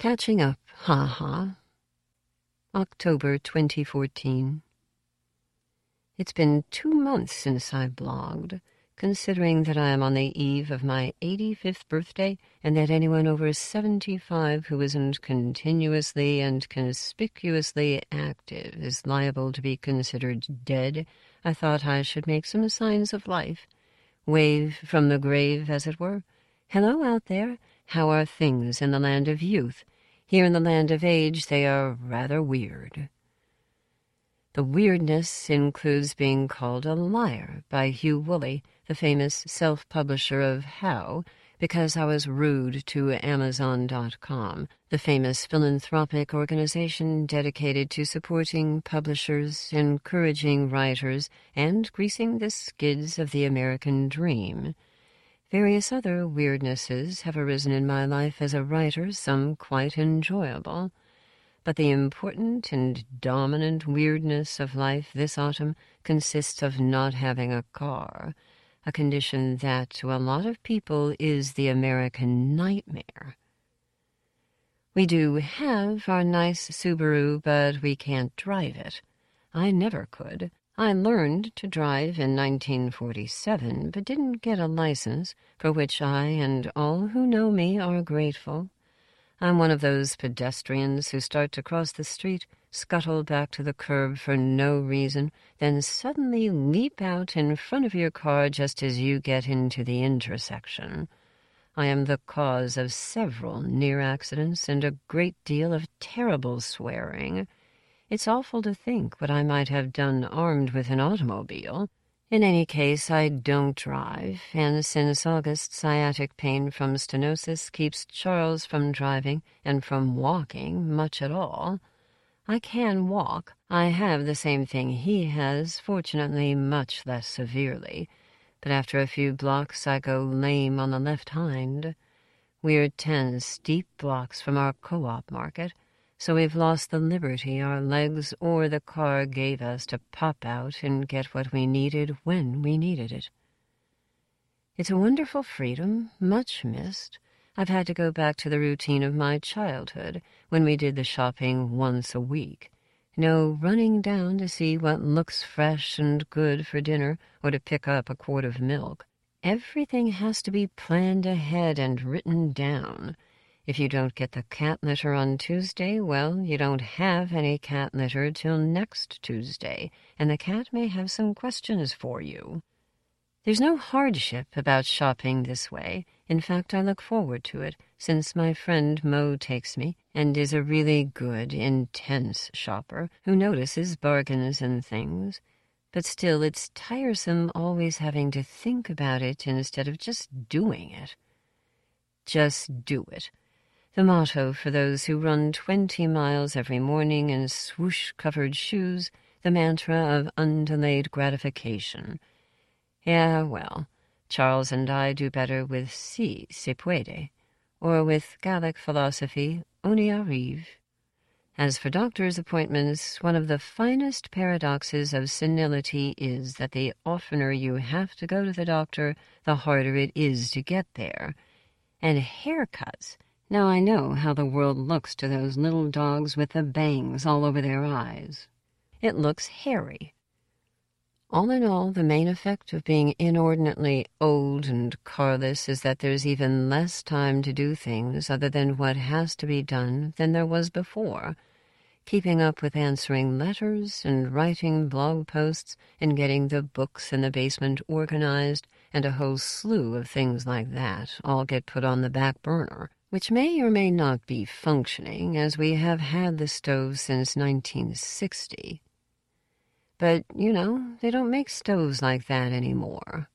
Catching up, haha. October 2014. It's been 2 months since I blogged, considering that I am on the eve of my 85th birthday and that anyone over 75 who isn't continuously and conspicuously active is liable to be considered dead. I thought I should make some signs of life. Wave from the grave, as it were. Hello out there. How are things in the land of youth? Here in the land of age, they are rather weird. The weirdness includes being called a liar by Hugh Woolley, the famous self-publisher of How, because I was rude to Amazon.com, the famous philanthropic organization dedicated to supporting publishers, encouraging writers, and greasing the skids of the American dream. Various other weirdnesses have arisen in my life as a writer, some quite enjoyable. But the important and dominant weirdness of life this autumn consists of not having a car, a condition that to a lot of people is the American nightmare. We do have our nice Subaru, but we can't drive it. I never could. I learned to drive in 1947, but didn't get a license, for which I and all who know me are grateful. I'm one of those pedestrians who start to cross the street, scuttle back to the curb for no reason, then suddenly leap out in front of your car just as you get into the intersection. I am the cause of several near accidents and a great deal of terrible swearing. It's awful to think what I might have done armed with an automobile. In any case, I don't drive, and since August, sciatic pain from stenosis keeps Charles from driving and from walking much at all. I can walk. I have the same thing he has, fortunately much less severely, but after a few blocks I go lame on the left hind. We're 10 steep blocks from our co-op market, so we've lost the liberty our legs or the car gave us to pop out and get what we needed when we needed it. It's a wonderful freedom, much missed. I've had to go back to the routine of my childhood, when we did the shopping once a week. No running down to see what looks fresh and good for dinner or to pick up a quart of milk. Everything has to be planned ahead and written down. If you don't get the cat litter on Tuesday, well, you don't have any cat litter till next Tuesday, and the cat may have some questions for you. There's no hardship about shopping this way. In fact, I look forward to it, since my friend Mo takes me, and is a really good, intense shopper who notices bargains and things. But still, it's tiresome always having to think about it instead of just doing it. Just do it. The motto for those who run 20 miles every morning in swoosh-covered shoes, the mantra of undelayed gratification. Yeah, well, Charles and I do better with si se puede, or with Gallic philosophy, on y arrive. As for doctor's appointments, one of the finest paradoxes of senility is that the oftener you have to go to the doctor, the harder it is to get there. And haircuts. Now I know how the world looks to those little dogs with the bangs all over their eyes. It looks hairy. All in all, the main effect of being inordinately old and carless is that there's even less time to do things other than what has to be done than there was before. Keeping up with answering letters and writing blog posts and getting the books in the basement organized and a whole slew of things like that all get put on the back burner, which may or may not be functioning, as we have had the stove since 1960. But, they don't make stoves like that anymore.